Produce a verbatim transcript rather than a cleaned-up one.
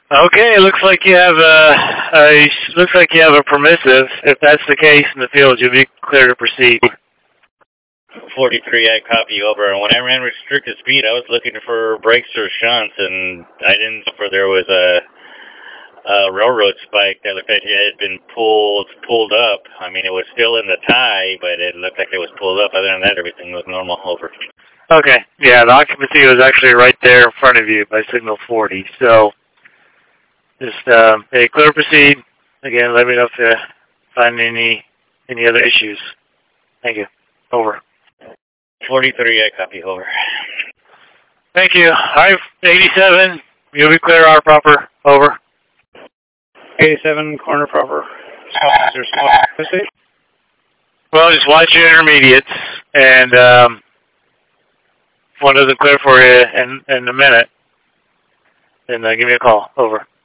Okay, it looks like you have a, a looks like you have a permissive. If that's the case in the field, you'll be clear to proceed. forty-three, I copy over. And when I ran restricted speed, I was looking for brakes or shunts, and I didn't know if there was a, a railroad spike that looked like it had been pulled pulled up. I mean, it was still in the tie, but it looked like it was pulled up. Other than that, everything was normal. Over. Okay, yeah, the occupancy was actually right there in front of you by signal forty. So just um, hey, clear to proceed. Again, let me know if you find any any other issues. Thank you. Over. forty-three, I copy. Over. Thank you. All right, eighty-seven, you'll be clear out proper. Over. eighty-seven, corner proper. Well, just watch your intermediates, and um, if one doesn't clear for you in, in a minute, then uh, give me a call. Over.